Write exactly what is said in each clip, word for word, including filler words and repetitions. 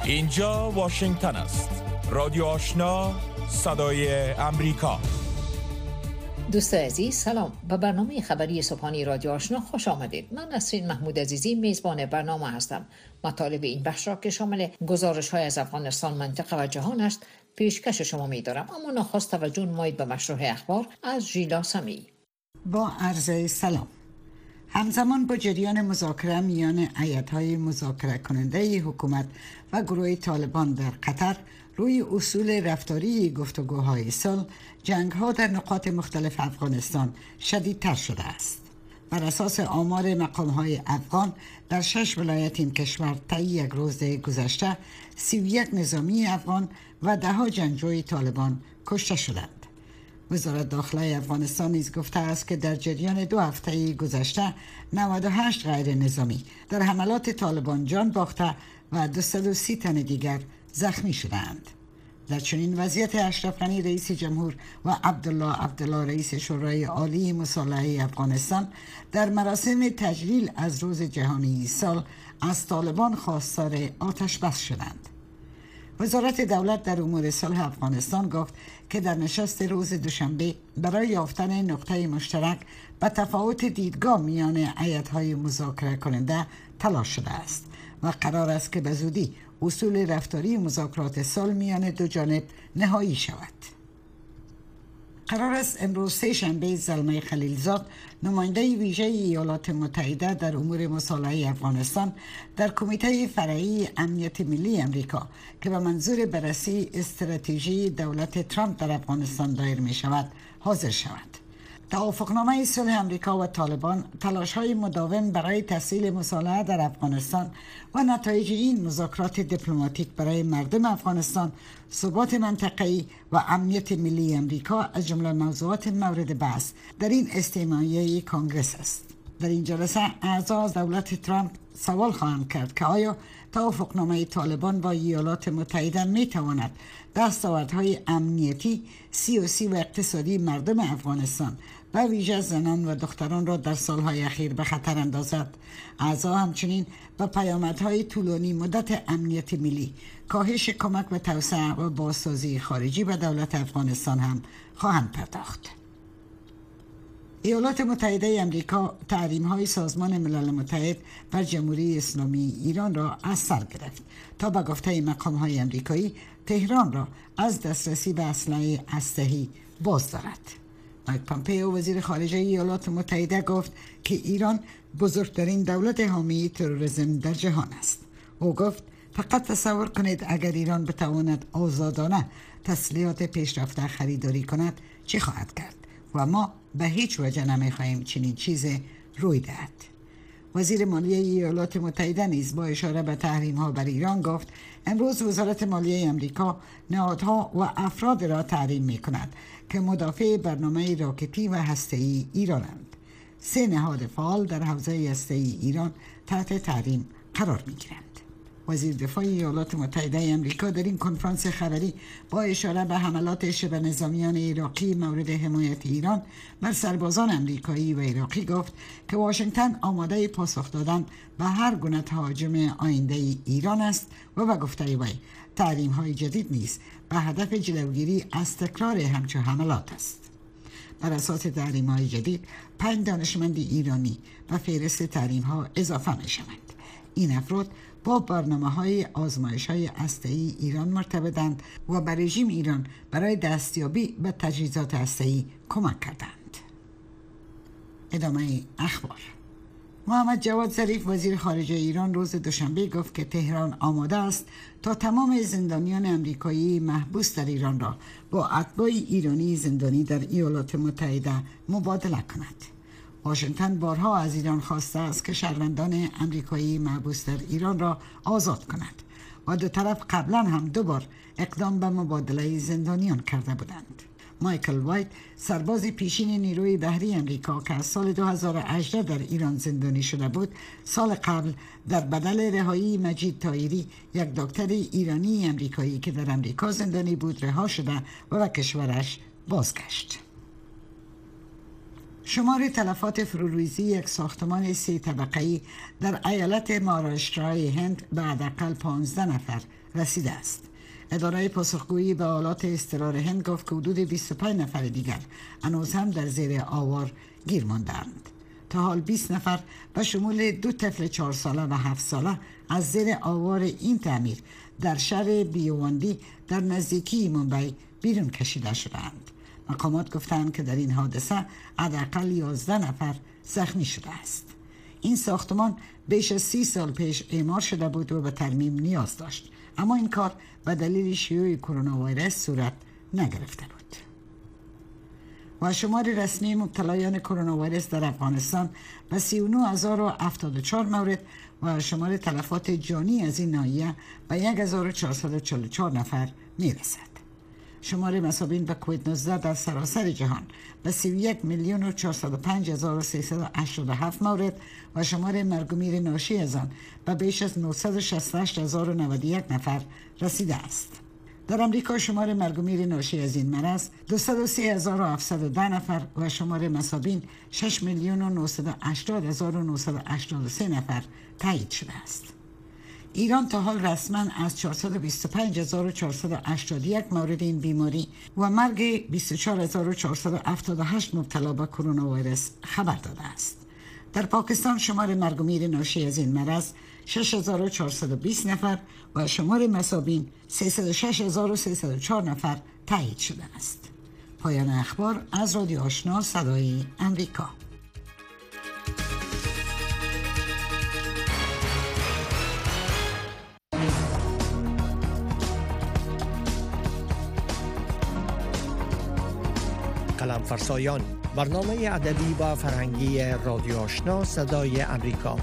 اینجا واشنگتن است. رادیو آشنا، صدای امریکا. دوست عزیز سلام. به برنامه خبری صبحانی رادیو آشنا خوش آمدید. من نسرین محمود عزیزی میزبان برنامه هستم. مطالب این بخش را که شامل گزارش های از افغانستان، منطقه و جهان است پیشکش شما می دارم، اما نخست توجه نمایید به مشروع اخبار از ژیلا سمی. با عرض سلام. همزمان با جریان مذاکره میان هیئت‌های مذاکره کننده حکومت و گروه طالبان در قطر روی اصول رفتاری گفتگوهای صلح، جنگ‌ها در نقاط مختلف افغانستان شدیدتر شده است. بر اساس آمار مقام‌های افغان در شش ولایت این کشور طی یک روز گذشته سی و یک نظامی افغان و ده ها جنگجوی طالبان کشته شدند. وزارت داخله افغانستان نیز گفته است که در جریان دو هفته گذشته نود و هشت غیر نظامی در حملات طالبان جان باخته و دویست و سی تن دیگر زخمی شدند. در چنین وضعیت اشرف غنی رئیس جمهور و عبدالله عبدالله رئیس شورای عالی مصالحه افغانستان در مراسم تجلیل از روز جهانی صلح از طالبان خواستار آتش بس شدند. وزارت دولت در امور صلح افغانستان گفت که در نشست روز دوشنبه برای یافتن نقطه مشترک و تفاوت دیدگاه میان هیئت‌های مذاکره کننده تلاش شده است و قرار است که به زودی اصول رفتاری مذاکرات صلح میان دو جانب نهایی شود. قرار است امروز سه شنبه زلمه خلیلزاد، نماینده ویژه ایالات متحده در امور مصالحه افغانستان در کمیته فرعی امنیت ملی امریکا که به منظور بررسی استراتژی دولت ترامپ در افغانستان دایر می شود حاضر شود. توافقنامه صلح امریکا و طالبان، تلاش‌های مداوم برای تسهیل مصالحه در افغانستان و نتایج این مذاکرات دیپلماتیک برای مردم افغانستان، ثبات منطقه‌ای و امنیت ملی امریکا از جمله موضوعات مورد بحث در این استماعیه کنگره است. در این جلسه اعضا از دولت ترامپ سوال خواهند کرد که آیا توافقنامه طالبان با ایالات متحده می تواند دستاوردهای امنیتی، سیاسی و اقتصادی مردم افغانستان و ویژه زنان و دختران را در سالهای اخیر به خطر اندازد. اعضا همچنین به پیامدهای طولانی مدت امنیت ملی، کاهش کمک و توسعه و بازسازی خارجی به دولت افغانستان هم خواهند پرداخت. ایالات متحده امریکا تحریم‌های سازمان ملل متحد بر جمهوری اسلامی ایران را از سر گرفت تا به گفته مقام‌های امریکایی تهران را از دسترسی به اسلحه هسته‌ای باز دارد. مایک پامپئو وزیر خارجه ایالات متحده گفت که ایران بزرگترین دولت حامی تروریسم در جهان است. او گفت فقط تصور کنید اگر ایران بتواند آزادانه تسلیحات پیشرفته خریداری کند چه خواهد کرد و ما به هیچ وجه نمی‌خواهیم چنین چیزی روی دهد. وزیر مالیه ایالات متحده نیز با اشاره به تحریم‌ها بر ایران گفت امروز وزارت مالیه امریکا نهادها و افراد را تحریم می‌کند که مدافع برنامه راکتی و هسته‌ای ایرانند. سه نهاد فعال در حوزه هسته‌ای ایران تحت تحریم قرار می‌گیرند. وزیر دفاع ایالات متحده آمریکا در این کنفرانس خبری با اشاره به حملات شبه نظامیان عراقی مورد حمایت ایران بر سربازان آمریکایی و عراقی گفت که واشنگتن آماده پاسخ دادن به هر گونه تهاجم آینده ایران است و به گفته وی تحریم‌های جدید نیز به هدف جلوگیری از تکرار همچون حملات است. بر اساس تحریم‌های جدید پنج دانشمند ایرانی به فهرست تحریم‌ها اضافه می‌شوند. این افراد با برنامه‌های آزمایش‌های هسته‌ای ایران مرتبطند و به رژیم ایران برای دستیابی به تجهیزات هسته‌ای کمک کردند. ادامه اخبار. محمد جواد ظریف وزیر خارجه ایران روز دوشنبه گفت که تهران آماده است تا تمام زندانیان آمریکایی محبوس در ایران را با اتباع ایرانی زندانی در ایالات متحده مبادله کند. واشنگتن بارها از ایران خواسته است که شهروندان آمریکایی محبوس در ایران را آزاد کند و دو طرف قبلا هم دو بار اقدام به مبادله زندانیان کرده بودند. مایکل وایت سرباز پیشین نیروی بحری آمریکا که از سال دو هزار و هجده در ایران زندانی شده بود، سال قبل در بدل رهایی مجید طاهری، یک دکتر ایرانی آمریکایی که در آمریکا زندانی بود، رها شده و به کشورش بازگشت. شمار تلفات فروریزی یک ساختمان سه طبقه‌ای در ایالت مهاراشترای هند به حداقل پانزده نفر رسیده است. اداره پاسخگویی به آلات اضطرار هند گفت که حدود بیست و پنج نفر دیگر هنوز هم در زیر آوار گیر مانده‌اند. تا حال بیست نفر به شمول دو طفل چهار ساله و هفت ساله از زیر آوار این تعمیر در شهر بیواندی در نزدیکی ممبئی بیرون کشیده شدند. مقامات گفتند که در این حادثه حداقل یازده نفر زخمی شده است. این ساختمان بیش از سی سال پیش اعمار شده بود و به ترمیم نیاز داشت، اما این کار به دلیل شیوع کرونا ویروس صورت نگرفته بود. و شمار رسمی مبتلایان کرونا ویروس در افغانستان به سی و نه هزار و هفتاد و چهار مورد و شمار تلفات جانی از این ناحیه به یک هزار و چهارصد و چهل و چهار نفر میرسد. شمار مصابین به کووید نوزده در سراسر جهان به سی و یک میلیون و چهارصد و پنج هزار و سیصد و هشتاد و هفت مورد و شمار مرگ و میر ناشی از آن به بیش از نهصد و شصت و هشت هزار و نود و یک نفر رسیده است. در امریکا شمار مرگ و میر ناشی از این مرض دویست و سی هزار و هفتصد و ده نفر و شمار مصابین شش میلیون و نهصد و هشتاد هزار و نهصد و هشتاد و سه نفر تایید شده است. ایران تا حال رسما از چهارصد و بیست و پنج هزار و چهارصد و هشتاد و یک مورد این بیماری و مرگ بیست و چهار هزار و چهارصد و هفتاد و هشت مبتلا به کرونا ویروس خبر داده است. در پاکستان شمار مرگ و میر ناشی از این مرض شش هزار و چهارصد و بیست نفر و شمار مصابین سیصد و شش هزار و سیصد و چهار نفر تایید شده است. پایان اخبار از رادیو آشنا صدای امریکا. قلم فرسایان، برنامه ادبی و فرهنگی رادیو آشنا صدای امریکا.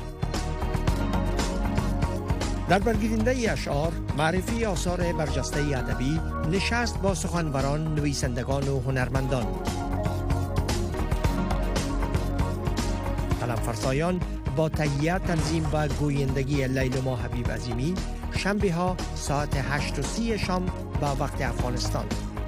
در برگیرنده اشعار، معرفی آثار برجسته ادبی، نشست با سخنوران، نویسندگان و هنرمندان. قلم فرسایان با تهیه، تنظیم و گویندگی لیلما حبیب عظیمی، شنبه ها ساعت هشت و سی شام با وقت افغانستان.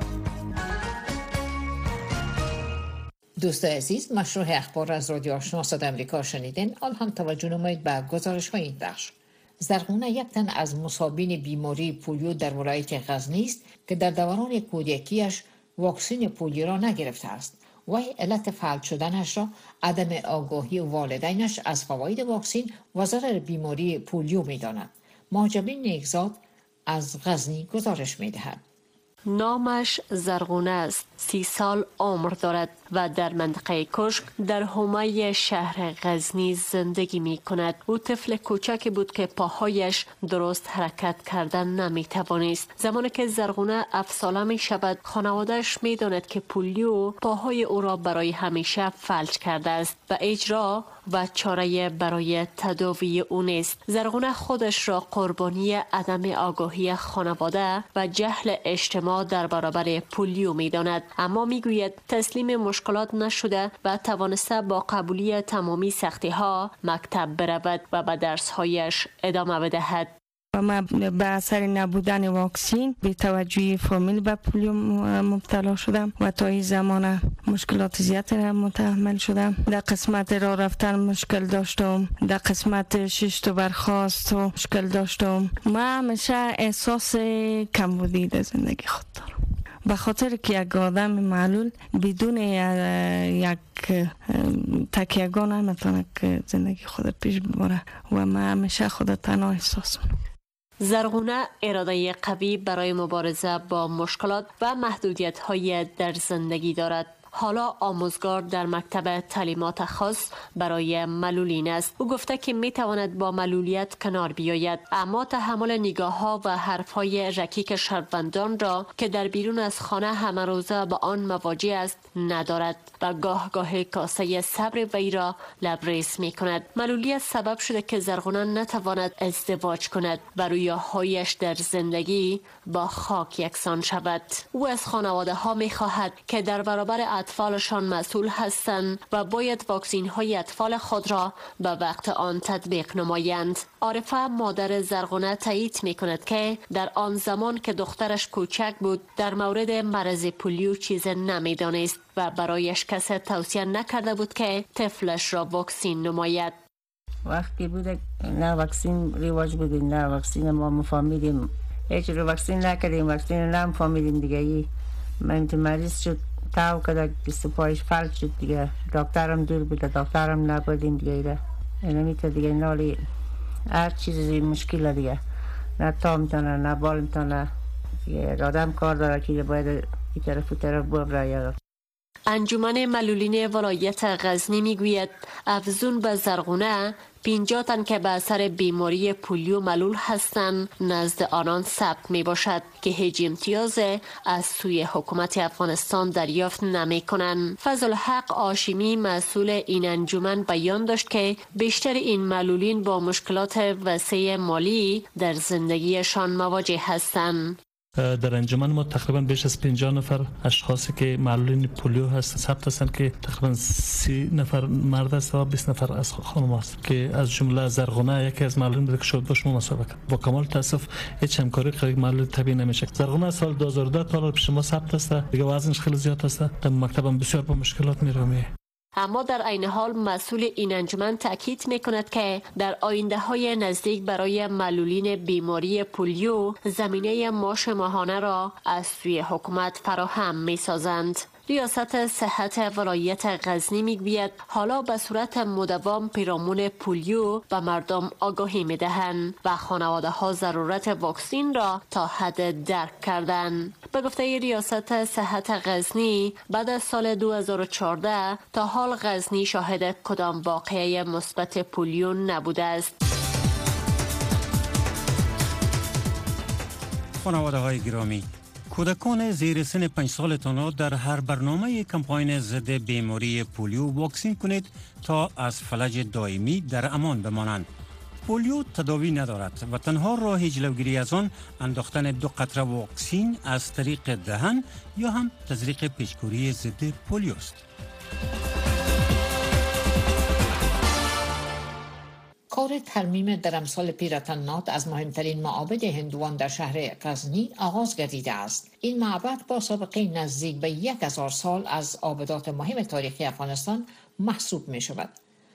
دوستان عزیز، مشروع اخبار از رادیو آشنا صدای امریکا شنیدین. آن هم توجه نمایید به گزارش های این بخش. زرغونه یک تن از مصابین بیماری پولیو در ولایت غزنی است که در دوران کودکیش واکسن پولیو را نگرفته است. وی علت فلج شدنش را عدم آگاهی والدینش از فواید واکسن و ضرر بیماری پولیو می داند. مهاجبین نیکزاد از غزنی گزارش می دهد. نامش زرغونه است. سی سال عمر دارد و در منطقه کشک در حومه شهر غزنی زندگی می کند. او طفل کوچکی بود که پاهایش درست حرکت کردن نمی توانست. زمانی که زرغونه هفت ساله می شود، خانوادهش می داند که پولیو پاهای او را برای همیشه فلج کرده است و اجرا و چاره برای تداوی او نیست. زرغونه خودش را قربانی عدم آگاهی خانواده و جهل اجتماع در برابر پولیو می داند، اما می گوید تسلیم مشکلات نشده و توانسته با قبولی تمامی سختی ها مکتب برود و به درس هایش ادامه بدهد. و من به اثر نبودن واکسین به توجهی فامیل به پولیو مبتلا شدم و تا این زمان مشکلات زیادی را متحمل شدم. در قسمت راه رفتن مشکل داشتم، در قسمت ششت و برخاست و مشکل داشتم. من همیشه احساس کمبودی در زندگی خود دارم، به خاطر که یک آدم معلول بدون یک تکیهگاه نمیتونه که زندگی خود پیش ببره و من همیشه خود تنها احساس کنم. زرغونه اراده قوی برای مبارزه با مشکلات و محدودیت‌های در زندگی دارد. حالا آموزگار در مکتب تعلیمات خاص برای معلولین است. او گفته که می تواند با معلولیت کنار بیاید، اما تحمل نگاه ها و حرف های رکیک شهروندان را که در بیرون از خانه همه روزه با آن مواجه است ندارد و گاه گاه کاسه صبر وی را لبریز می کند. معلولیت سبب شده که زرغونه نتواند ازدواج کند و رویاهایش در زندگی با خاک یکسان شود. او از خانواده ها می خواهد که در برابر اطفالشان مسئول هستند و باید واکسین های اطفال خود را به وقت آن تطبیق نمایند. عارفه مادر زرغونه تایید می کند که در آن زمان که دخترش کوچک بود در مورد مرض پولیو چیز نمی دانست و برایش کسی توصیه نکرده بود که طفلش را واکسین نماید. وقتی بود نه واکسین رواج بود، نه واکسین ما مفهمیدیم هیچ رو واکسین نکردیم، واکسین نم فهمیدیم دیگه. ای من تو مریض شد تاو کده بیست پایش فلج شد دیگه. دکترم دور بود، دکترم نبودیم دیگه. ایره نمیتونه دیگه نالی هر چیزی مشکل دیگه، نه تا میتونه نه بال میتونه دیگه. آدم کار داره که باید این طرف و طرف ببره. انجمن معلولین ولایت غزنی میگوید افزون به زرغونه پنجاه تن که به اثر بیماری پولیو معلول هستند نزد آنان ثبت می باشد که هیچ امتیاز از سوی حکومت افغانستان دریافت نمی کنند. فضل حق آشیمی مسئول این انجمن بیان داشت که بیشتر این معلولین با مشکلات وسیع مالی در زندگیشان مواجه هستند. در انجمن ما تقریبا بیش از پنجاه نفر اشخاصی که معلولین پولیو هست ثبت هستند که تقریبا سی نفر مرد است و بیست نفر از خانم است که از جمله زرغونه یکی از معلولین بود که شد با شما مسابقه کرد. با کمال تاسف هیچ همکاری قریب معلول طبیعی نمیشه. زرغونه سال دو هزار و ده تا پیش ما ثبت است، دیگه وزنش خیلی زیاد است، در مکتبم بسیار با مشکلات میره. اما در عین حال مسئول این انجمن تاکید میکند که در آینده های نزدیک برای معلولین بیماری پولیو زمینه معاش ماهانه را از سوی حکومت فراهم میسازند. ریاست صحت ولایت غزنی میگوید حالا به صورت مداوم پیرامون پولیو به مردم آگاهی میدهند و خانواده ها ضرورت واکسین را تا حد درک کردند. به گفته ریاست صحت غزنی بعد از سال دو هزار و چهارده تا حال غزنی شاهد کدام واقعه مثبت پولیو نبوده است. خانواده های گرامی، کودکان زیر سن پنج سالتان در هر برنامه کمپاین ضد بیماری پولیو واکسین کنید تا از فلج دائمی در امان بمانند. پولیو تداوی ندارد و تنها راه جلوگیری از آن انداختن دو قطره واکسین از طریق دهن یا هم تزریق پیچکوری ضد پولیو است. کار ترمیم درمسال پیرتنات از مهمترین معابد هندوان در شهر غزنی آغاز گردیده است. این معبد با سابقه نزدیک به یک هزار سال از آبدات مهم تاریخی افغانستان محسوب می شود.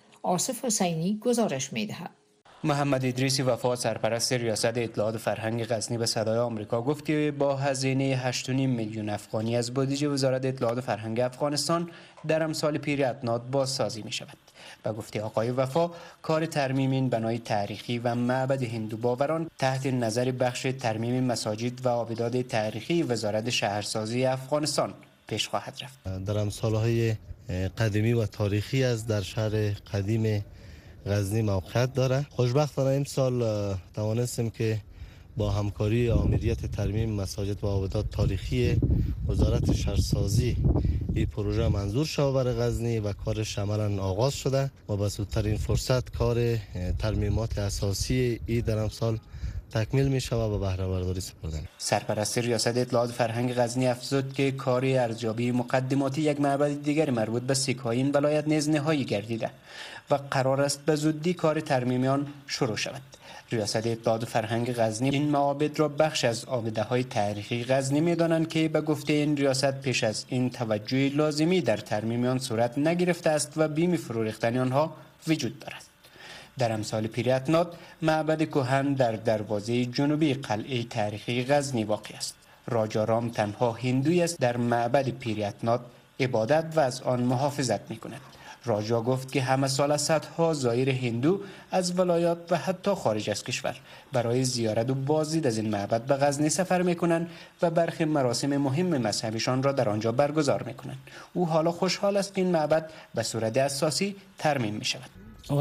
آصف حسینی گزارش می دهد. محمد ادریسی وفا سرپرست ریاست اطلاعات فرهنگ غزنی به صدای آمریکا گفت که با هزینه هشت و نیم میلیون افغانی از بودجه وزارت اطلاعات فرهنگ افغانستان درمسال پیر اتنات بازسازی می شود. و گفته آقای وفا کار ترمیم این بنای تاریخی و معبد هندو باوران تحت نظر بخش ترمیم مساجد و آبدات تاریخی وزارت شهرسازی افغانستان پیش خواهد رفت. درمسال‌های قدیمی و تاریخی از در شهر قدیم غزنی موقعیت داره. خوشبختانه امسال توانستیم که با همکاری آمریت ترمیم مساجد و آبدات تاریخی وزارت شهرسازی این پروژه منظور شد برای غزنی و کارش عملاً آغاز شده و به زودترین فرصت کار ترمیمات اساسی این در امسال تکمیل می شود و بهره برداری سپردن. سرپرست ریاست اطلاعات فرهنگ غزنی افزود که کار ارزیابی مقدماتی یک معبد دیگر مربوط به سیک‌های این ولایت نیز نهایی گردیده و قرار است به زودی کار ترمیم آن شروع شود. ریاست اطلاعات فرهنگ غزنی این معابد را بخش از آبده‌های تاریخی غزنی می‌دانند که به گفته این ریاست پیش از این توجه لازمی در ترمیم آن صورت نگرفته است و بیم فرو ریختن آنها وجود دارد. در امسال پیر اتنات معبد کهن در دروازه جنوبی قلعه تاریخی غزنی واقع است. راجارام تنها هندویی است در معبد پیر اتنات عبادت و از آن محافظت می‌کند. راجا گفت که همه سال صدها زائر هندو از ولایات و حتی خارج از کشور برای زیارت و بازدید از این معبد به غزنی سفر میکنند و برخی مراسم مهم مذهبیشان را در آنجا برگزار میکنند. او حالا خوشحال است که این معبد به صورت اساسی ترمیم می شود.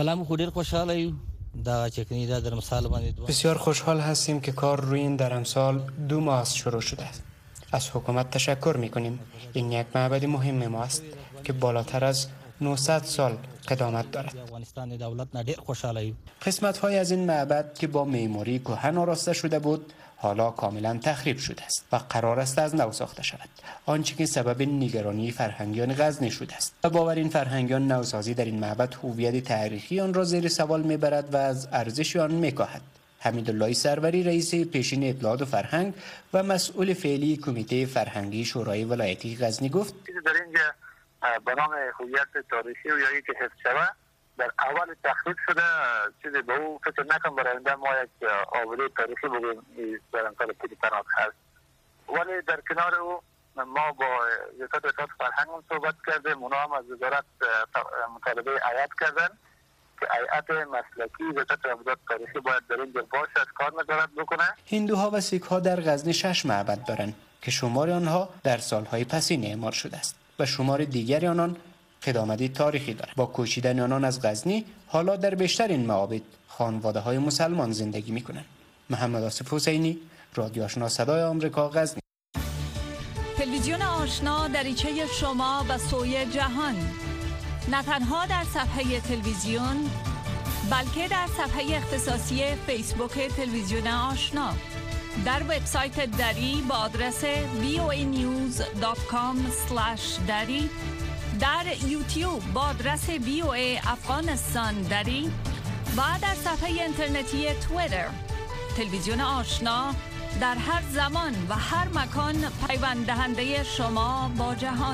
بسیار خوشحال هستیم که کار روی این درمسال دو ماه است شروع شده است. از حکومت تشکر میکنیم. این یک معبد مهم ما است که بالاتر از نهصد سال قدامت دارد. قسمت های از این معبد که با معماری کهن آراسته شده بود حالا کاملا تخریب شده است و قرار است از نو ساخته شود، آنچه که سبب نگرانی فرهنگیان غزنی شده است. و باور این فرهنگیان نوسازی در این معبد هویت تاریخی آن را زیر سوال میبرد و از ارزش آن میکاهد. حمیدالله سروری رئیس پیشین اطلاعات و فرهنگ و مسئول فعلی کمیته فرهنگی شورای ولایتی غزنی گفت در اینجا به نام هویت تاریخی و یا که حفظ شود در اول تخریب شده چیزی به او فکر نکنم برای آینده ما یک آبروی تاریخی بگیم در امثال پیر پناه هست. ولی در کنار او ما با ریاست وزارت فرهنگ هم صحبت کردیم، اونا هم از وزارت مطالبه هیئت کردن که هیئت مسلکی ریاست وزارت تاریخی باید در اینجا باشه، از کار نظارت بکنه. هندوها و سیک‌ها در غزنی شش معبد دارند که شمار آنها در سالهای پسین اعمار شده است و شمار دیگری آنان قدامتی تاریخی دارد. با کوچیدن آنان از غزنی حالا در بیشتر این معابد خانواده های مسلمان زندگی می کنند. محمد آصف حسینی، رادیو آشنا صدای آمریکا، غزنی. تلویزیون آشنا دریچه شما به سوی جهان، نه تنها در صفحه تلویزیون بلکه در صفحه اختصاصی فیسبوک تلویزیون آشنا، در وبسایت دری با آدرس وی او ای نیوز دات کام اسلش دری، در یوتیوب با آدرس وی او ای افغانستان دری و در صفحه اینترنتی توییتر. تلویزیون آشنا در هر زمان و هر مکان پیوند دهنده شما با جهان.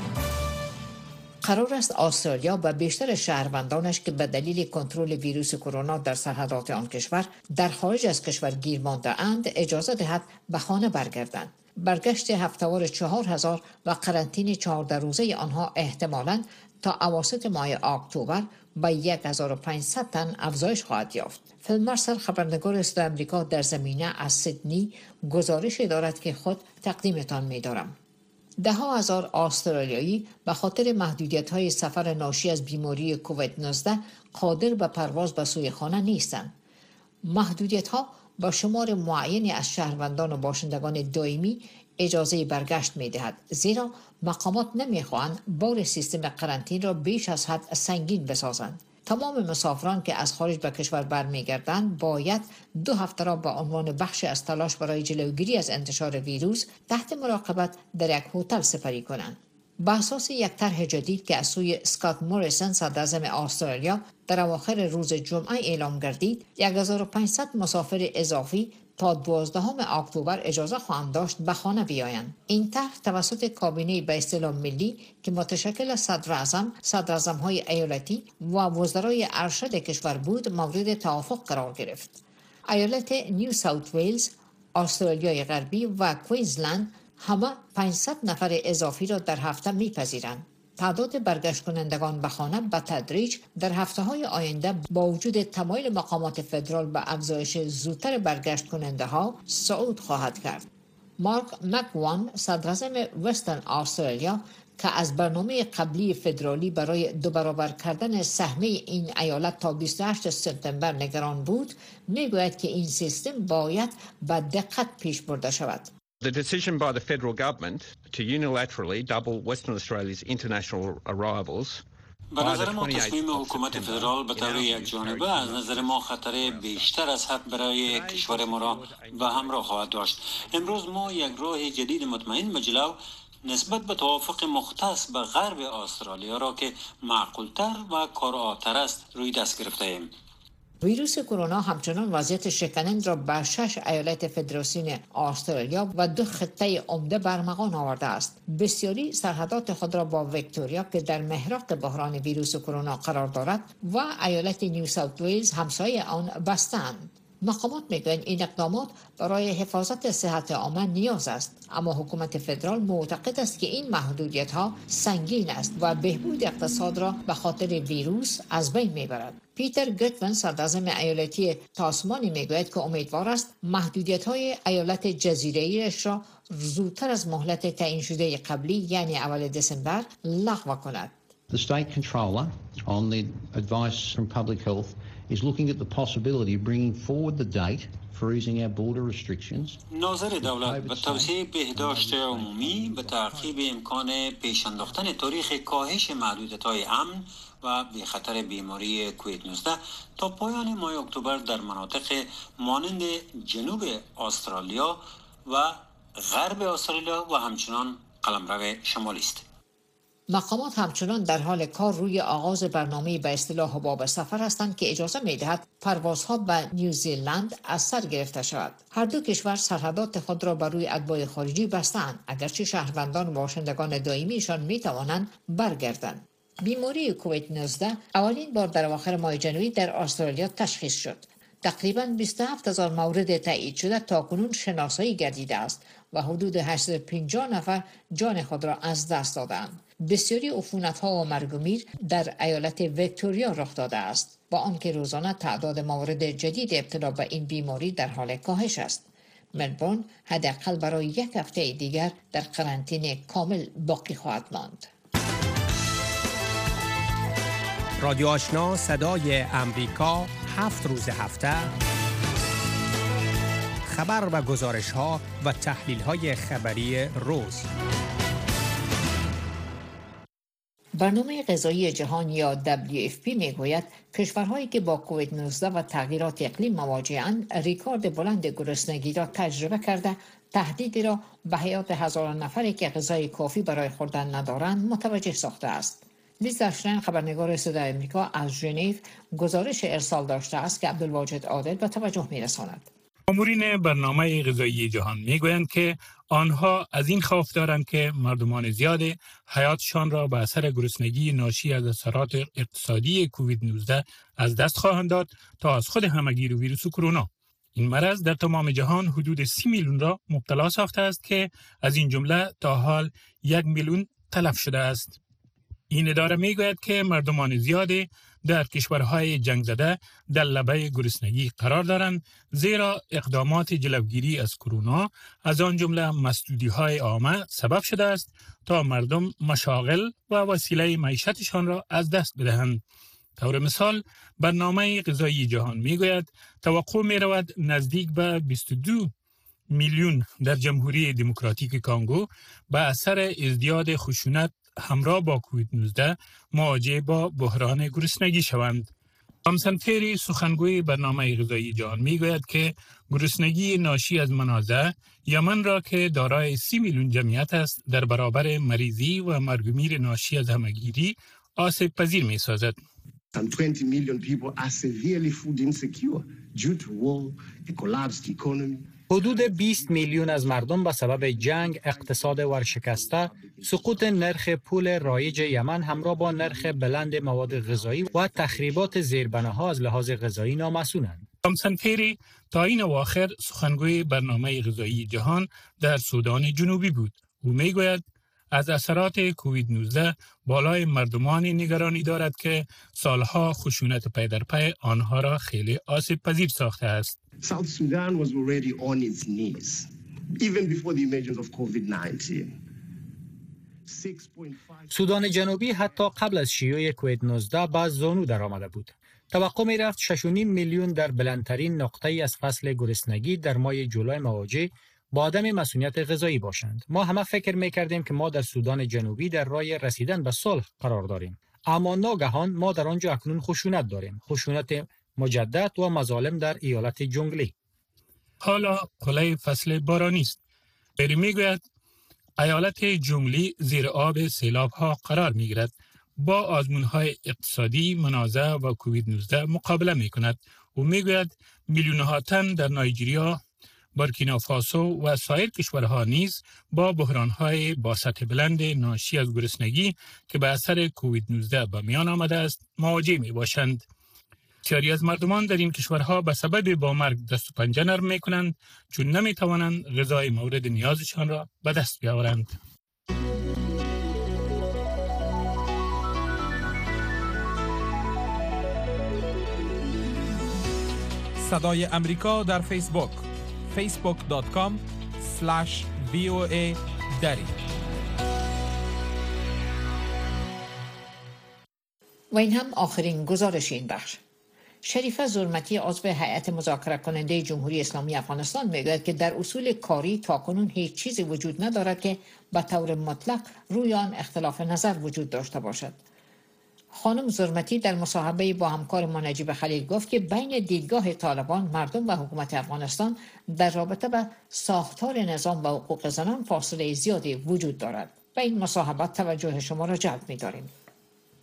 قرار است استرالیا و بیشتر شهروندانش که به دلیل کنترل ویروس کرونا در سرحدات آن کشور در خارج از کشور گیر مانده اند اجازه دهد به خانه برگردند. برگشت هفته‌وار چهار هزار و قرنطینه چهارده روزه آنها احتمالاً تا اواسط ماه اکتبر به یک هزار و پانصد تن افزایش خواهد یافت. فیل مرسل، خبرنگار صدای آمریکا در زمینه از سیدنی، گزارش دارد که خود تقدیمتان می‌دارم. ده ها هزار استرالیایی به خاطر محدودیت‌های سفر ناشی از بیماری کووید نوزده قادر به پرواز به سوی خانه نیستند. محدودیت‌ها با شمار معینی از شهروندان و باشندگان دائمی اجازه برگشت می‌دهد، زیرا مقامات نمی‌خواهند بار سیستم قرنطینه را بیش از حد سنگین بسازند. تمام مسافران که از خارج به کشور برمیگردند باید دو هفته را به عنوان بخشی از تلاش برای جلوگیری از انتشار ویروس تحت مراقبت در یک هتل سپری کنند. بر اساس یک طرح جدید که از سوی اسکات موریسون، صدراعظم استرالیا، در اواخر روز جمعه اعلام گردید، یک هزار و پانصد مسافر اضافی تا دوازدهم اکتبر اجازه خواهند داشت به خانه بیایند. این طرح توسط کابینه به اصطلاح ملی که متشکل از صدراعظم، صدراعظم‌های ایالتی و وزرای ارشد کشور بود مورد توافق قرار گرفت. ایالت نیو ساوت ویلز، استرالیای غربی و کوینزلند همه پانصد نفر اضافی را در هفته می‌پذیرند. تعداد برگشت کنندگان به خانه به تدریج در هفته‌های آینده با وجود تمایل مقامات فدرال به افزایش زودتر برگشت کننده ها صعود خواهد کرد. مارک مکوان، صدراعظم وسترن استرالیا که از برنامه قبلی فدرالی برای دو برابر کردن سهمیه این ایالت تا بیست و هشتم سپتامبر نگران بود، میگوید که این سیستم باید با دقت پیش برده شود. The decision by the federal government to unilaterally double Western Australia's international arrivals. به نظر ما تصمیم حکومت فدرال به طور یک جانبه از نظر ما خطر بیشتر از حد برای کشور ما را به همراه خواهد داشت. امروز ما یک راه جدید مطمئن به جلو نسبت به توافق مختص به غرب استرالیا را که معقولتر و کارآمدتر است روی دست گرفته ایم. ویروس کرونا همچنان وضعیت شکننده را بر شش ایالت فدراسیون استرالیا و دو خطه عمده برمغان آورده است. بسیاری سرحدات خود را با ویکتوریا که در محراق بحران ویروس کرونا قرار دارد و ایالت نیو ساوت ویلز همسایه آن بستند. مقامات میگویند این اقدامات برای حفاظت صحت عامه نیاز است، اما حکومت فدرال معتقد است که این محدودیت ها سنگین است و بهبود اقتصاد را به خاطر ویروس از بین میبرد. پیتر گتون، صدراعظم ایالتی تاسمانی، میگوید که امیدوار است محدودیت های ایالت جزیره‌ایش را زودتر از مهلت تعیین شده قبلی یعنی اول دسامبر لغو کند. The state controller on the advice from public health is looking at the possibility of bringing forward the date for easing our border restrictions. ناظر دولت به توسعه بهداشت عمومی به تعقیب امکان پیش انداختن تاریخ کاهش محدودیت‌های امن و به خطر بیماری کووید نوزده تا پایان ماه اکتبر در مناطق مانند جنوب استرالیا و غرب استرالیا و همچنان قلمرو شمالی است. مقامات همچنان در حال کار روی آغاز برنامه به اصطلاح حباب سفر هستند که اجازه می‌دهد پروازها به نیوزیلند از سر گرفته شود. هر دو کشور سرحدات خود را بر روی اتباع خارجی بستند، اگرچه شهروندان و باشندگان دائمیشان می‌توانند برگردند. بیماری کووید نوزده اولین بار در اواخر ماه ژانویه در استرالیا تشخیص شد. تقریباً بیست و هفت هزار مورد تایید شده تاکنون شناسایی گردیده است و حدود هشتصد و پنجاه نفر جان خود را از دست دادند. بسیاری عفونت‌ها و مرگ و میر در ایالت ویکتوریا رخ داده است، با آنکه روزانه تعداد موارد جدید ابتلا به این بیماری در حال کاهش است. ملبورن حداقل برای یک هفته دیگر در قرنطینه کامل باقی خواهد ماند. رادیو آشنا صدای امریکا هفت روز هفته خبر و گزارش ها و تحلیل های خبری روز. برنامه غذایی جهان یا دبلیو اف پی میگوید کشورهایی که با کووید نوزده و تغییرات اقلیم مواجه‌اند ریکورد بلند گرسنگی را تجربه کرده تهدیدی را به حیات هزاران نفری که غذای کافی برای خوردن ندارند متوجه ساخته است. لیز درشتین خبرنگار صدای آمریکا از ژنو گزارش ارسال داشته است که عبدالواجد عادل به توجه می‌رساند. مامورین برنامه غذایی جهان میگویند که آنها از این خوف دارند که مردمان زیاد حیاتشان را به اثر گرسنگی ناشی از اثرات اقتصادی کووید نوزده از دست خواهند داد تا از خود همگیر ویروس کرونا. این مرض در تمام جهان حدود سی میلیون را مبتلا ساخته است که از این جمله تا حال یک میلیون تلف شده است. این اداره میگوید که مردمان زیادی در کشورهای جنگ زده در لبه گرسنگی قرار دارند، زیرا اقدامات جلوگیری از کرونا از آن جمله مسدودی‌های عامه سبب شده است تا مردم مشاغل و وسیله معیشتشان را از دست بدهند. طور مثال برنامه غذایی جهان میگوید توقع می‌رود نزدیک به بیست و دو میلیون در جمهوری دموکراتیک کانگو به اثر ازدیاد خشونت همراه با کووید نوزده مواجه با بحران گرسنگی شوند. تامسن فری سخنگوی برنامه غذایی جهان میگوید که گرسنگی ناشی از منازعه یمن را که دارای سی میلیون جمعیت است در برابر مریضی و مرگ و میر ناشی از همگیری آسیب پذیر می سازد. Some twenty million people are severely food insecure due to war, a collapsed economy. حدود بیست میلیون از مردم به سبب جنگ، اقتصاد ورشکسته، سقوط نرخ پول رایج یمن همراه با نرخ بلند مواد غذایی و تخریبات زیربناها از لحاظ غذایی نامسونند. تامسن فری تا این اواخر سخنگوی برنامه غذایی جهان در سودان جنوبی بود. او میگوید از اثرات کووید نوزده بالای مردمانی نگرانی دارد که سالها خشونت پی در پی آنها را خیلی آسیب پذیر ساخته است. South Sudan was already on its knees even before the emergence of کووید نوزده. سودان جنوبی حتی قبل از شیوع کووید نوزده به زانو در آمده بود. توقع می رفت شش و نیم میلیون در بلندترین نقطه‌ای از فصل گرسنگی در ماه جولای مواجه با عدم مسئولیت غذایی باشند. ما همه فکر می‌کردیم که ما در سودان جنوبی در راه رسیدن به صلح قرار داریم، اما ناگهان ما در آنجا اکنون خشونت داریم، خشونت مجدد و مظالم در ایالت جنگلی. حالا قله فصل بارانی است. فری میگوید ایالت جنگلی زیر آب سیلاب‌ها قرار می‌گیرد، با آزمون‌های اقتصادی، منازعه و کووید نوزده مقابله می‌کند. او میگوید میلیون‌ها تن در نایجریا، بورکینافاسو و سایر کشورها نیز با بحران‌های با سطح بلند ناشی از گرسنگی که به اثر کووید نوزده به میان آمده است مواجه می‌باشند. بسیاری از مردمان در این کشورها به سبب با مرگ دست و پنجه نرم می‌کنند چون نمی‌توانند غذای مورد نیازشان را به دست بیاورند. صدای امریکا در فیسبوک فیسبوک دات کام اسلش وی او ای دری. و این هم آخرین گزارش این بخش. شریفه زرمتی عضو هیئت مذاکره کننده جمهوری اسلامی افغانستان میگوید که در اصول کاری تاکنون هیچ چیزی وجود ندارد که به طور مطلق روی آن اختلاف نظر وجود داشته باشد. خانم زرمتی در مصاحبه با همکار ما نجیب خلیل گفت که بین دیدگاه طالبان، مردم و حکومت افغانستان در رابطه با ساختار نظام و حقوق زنان فاصله زیادی وجود دارد. به این مصاحبت توجه شما را جلب می‌داریم.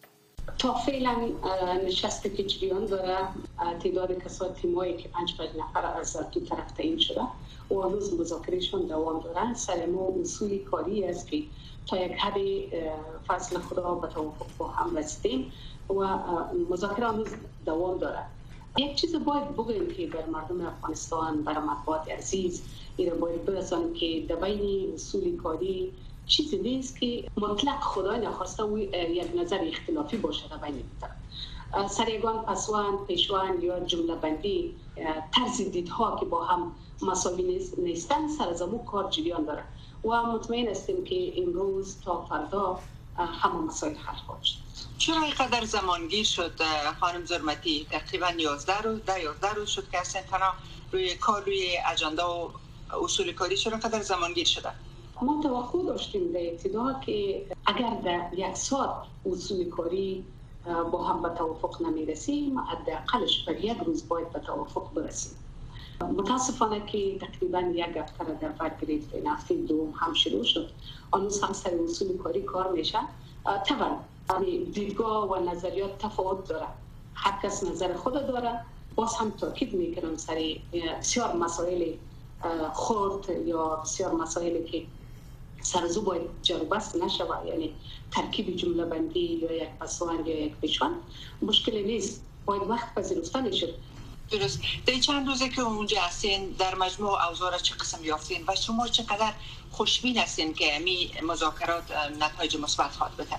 تا فعلا نشسته که جریان داره، تعداد کسان تیمایی که پنج پنج نفر از دو طرف تعیین شده و هنوز مذاکرهشون دوام داره. سر ما اصول کاری است که تا یک حد فصل خدا به توافق با هم رسیدیم و مذاکره هنوز دوام داره. یک چیز باید بگویم که بر مردم افغانستان، بر مطبوعات عزیز این باید برسانیم که در بین اصول کاری چیزی نیست که مطلق خدا نخواسته و یک نظر اختلافی باشه در بین طرف. سریگان، پسوان، پیشوان یا جمله بندی طرز دیدها که با هم مساوی نیستن سر از امو کار جریان داره و مطمئن هستیم که امروز تا فردا همه مسائل حل خواهد شد. چرا اینقدر زمانگیر شد خانم زرمتی؟ تقریبا یازده روز ده یازده روز شد که اصلا تنها روی کار روی اجندا و اصول کاری چرا اینقدر زمانگیر شده؟ ما توقع داشتیم در ابتدا که اگر در یک ساعت اصول کاری با هم به توافق نمیرسیم، حداقلش بر یک روز باید به توافق برسیم. متاسفانه که تقریبا یک هفته در بر گرفت، این هفته دوم هم شروع شد، هنوز هم سر اصول کاری کار میشه. طبعا دیدگاه و نظریات تفاوت داره، هر کس نظر خود داره. باز هم تاکید میکنم سر بسیار مسائل خرد یا بسیار مسائلی که سرزو باید جارو بست نشود، یعنی ترکیب جمله بندی یا یک پسوان یا یک پیشوان مشکلی نیست، باید وقت پذیرفته میشه. درست. در چند روزه که اونجا هستین در مجموع اوضاع را چه قسم یافتین و شما چقدر خوشبین هستین که می مذاکرات نتایج مثبت خواهد بده؟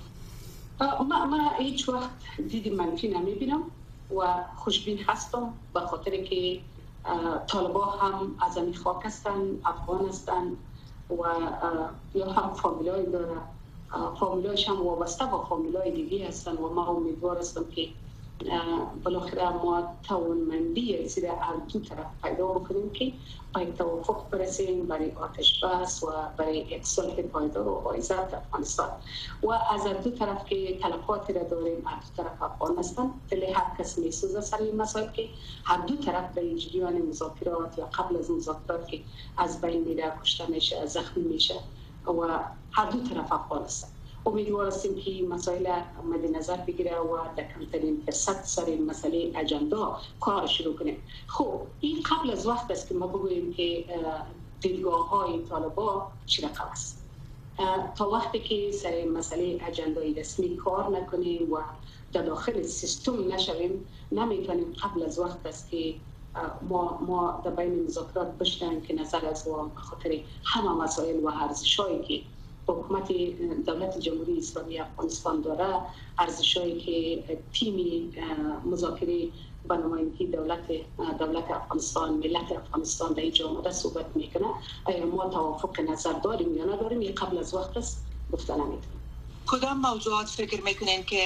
ما ما هیچ وقت دیدی منفی نمیبینم و خوشبین هستم به خاطر که طالبا هم از این خاک هستن، افغان هستن و یا هم فامیلای داره، فامیلایش هم وابسته با فامیلای دیگه هستن و ما امیدوار هستم که بالاخره ما توانمندی زیر هر دو طرف پیدا بکنیم که به توافق برسیم برای آتش بس و برای یک صلح پایدار و عزت افغانستان. و از هر دو طرف که تلفاتی را داریم، هر دو طرف افغان هستن، دل هر کس میسوزه سر این مسائل که هر دو طرف در جریان مذاکرات یا قبل از مذاکرات که از بین میره، کشته میشه، زخمی میشه و هر دو طرف افغان هستن. امیدوار هستیم که مسائل مد نظر بگیره و در کمترین فرصت سر این مسئله اجندا کار شروع کنیم. خب این قبل از وقت است که ما بگوییم که دیدگاه های طالبا چی رقم است. تا وقتی که سر این مسئله اجندای رسمی کار نکنیم و در داخل سیستم نشویم، نمیتونیم قبل از وقت است که ما ما در بین مذاکرات بشنویم که نظر از و خاطر همه مسائل و ارزش‌هایی که حکومت دولت جمهوری اسلامی افغانستان داره، ارزش‌هایی که تیم مذاکره به نمایندگی دولت دولت افغانستان، ملت افغانستان در اینجا آمده صحبت میکنه، آیا ما توافق نظر داریم یا نداریم؟ این قبل از وقت است، گفته نمیتونم. کدام موضوعات فکر میکنین که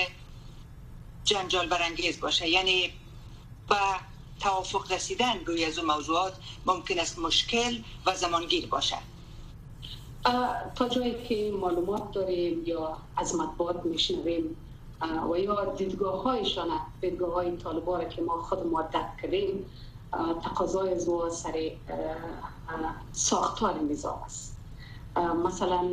جنجال برانگیز باشه، یعنی با توافق رسیدن روی از اون موضوعات ممکن است مشکل و زمانگیر باشه؟ تا جایی که معلومات داریم یا از مطبوعات میشنویم و یا دیدگاه هایشان، دیدگاه های طالبا را که ما خود ما درک کردیم، تقاضای از و سر ساختار نظام است. مثلا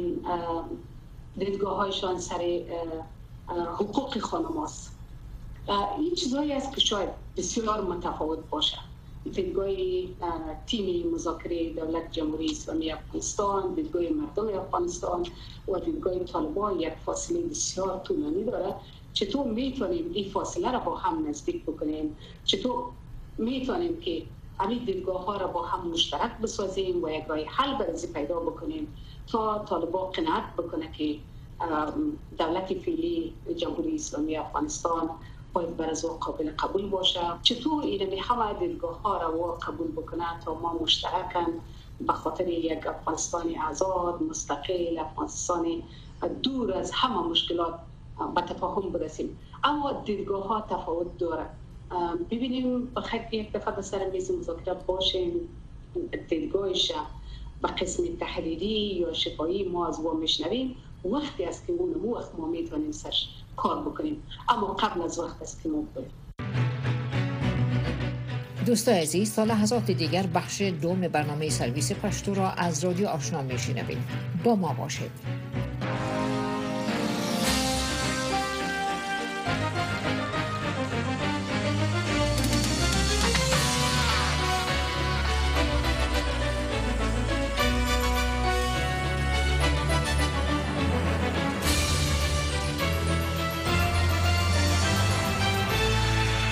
دیدگاه هایشان سر حقوق خانم است. این چیزهایی است که شاید بسیار متفاوت باشه. دیدگاه تیم مذاکره دولت جمهوری اسلامی افغانستان، دیدگاه مردم افغانستان و دیدگاه طالبان یک فاصله بسیار طولانی داره. چطور میتونیم این فاصله را با هم نزدیک بکنیم؟ چطور میتونیم که همین دیدگاه ها را با هم مشترک بسازیم و یک راه حل برای پیدا بکنیم تا طالبان قناعت بکنه که دولت فعلی جمهوری اسلامی افغانستان باید بر از قابل قبول باشه؟ چطور این همه دیدگاه ها را قبول بکنه تا ما مشترکاً به خاطر یک افغانستان آزاد، مستقل، افغانستان دور از همه مشکلات به تفاهم برسیم؟ اما دیدگاه ها تفاوت داره. ببینیم بخیر که یک دفعه به سر میز مذاکرات باشیم، دیدگاهش به قسم تحریری یا شفاهی ما از او میشنویم، وقتی است که اون وقت ما میتونیم سرش کار بکنیم، اما قبل از وقت است که ما بکنیم. دوستان عزیز، تا لحظات دیگر بخش دوم برنامه سرویس پشتو را از رادیو آشنا میشنوید. با ما باشید.